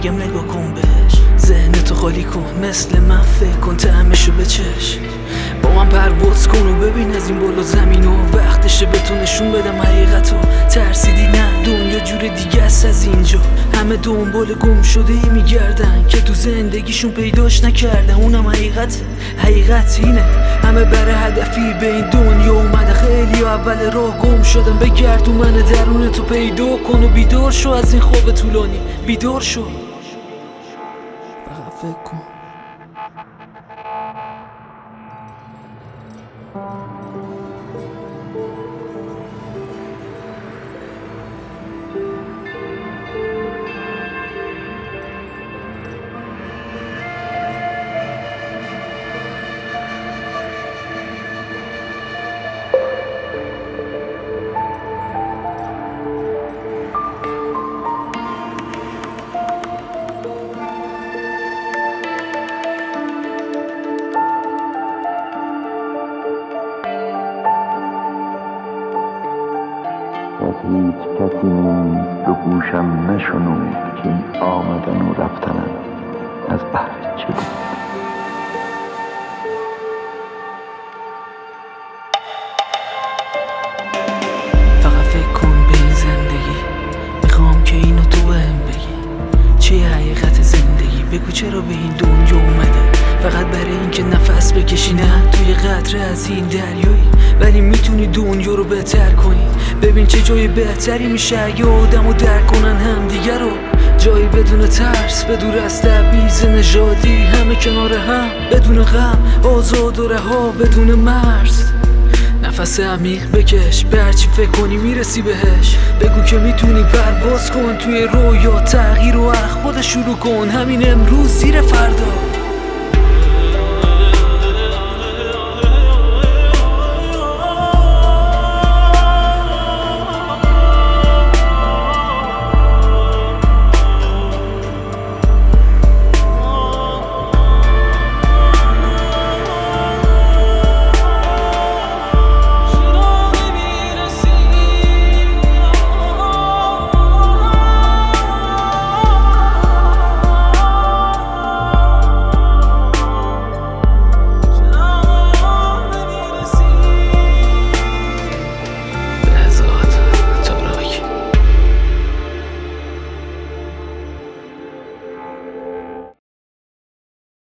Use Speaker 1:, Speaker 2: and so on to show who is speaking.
Speaker 1: بگم نگاه کن بهش، ذهنتو خالی کن، مثل من فکر کن، طعمشو بچش، با من پرواز کن و ببین از این بالا زمین و وقتشه به تو نشون بدم حقیقتو. ترسیدی نه، دنیا جور دیگه است از اینجا، همه دنبال گم شده ای میگردن که تو زندگیشون پیداش نکردن، اونم حقیقت اینه، همه برای هدفی به این دنیا اومده، خیلی اول راه گم شدن، بگرد تو من درونتو پیدا کن و بیدار شو از این خواب طولانی، بیدار شو، فقط فکر کن.
Speaker 2: از هیچ کسی نیز به گوشم نشنود که این آمدن و رفتنم از بهر چه بود.
Speaker 1: فقط فکر کن به این زندگی، میخوام که اینو تو بهم بگی، چیه حقیقت زندگی؟ بگو چرا به این دنیا اومده؟ فقط برای اینکه نفس بکشی؟ نه، توی قطره از این دریایی، ولی میتونی دنیا رو بهتر کنی. ببین چه جای بهتری میشه اگه آدمو درک کنن همدیگه رو، جایی بدون ترس، بدون از تبعیض نژادی، همه کنار هم بدون غم، آزاد و رها بدون مرز. نفس عمیق بکش، به هرچی فکر کنی میرسی بهش، بگو که میتونی پرواز کن توی رویا، تغییر و از خودت شروع کن، همین امروز زیر فردا.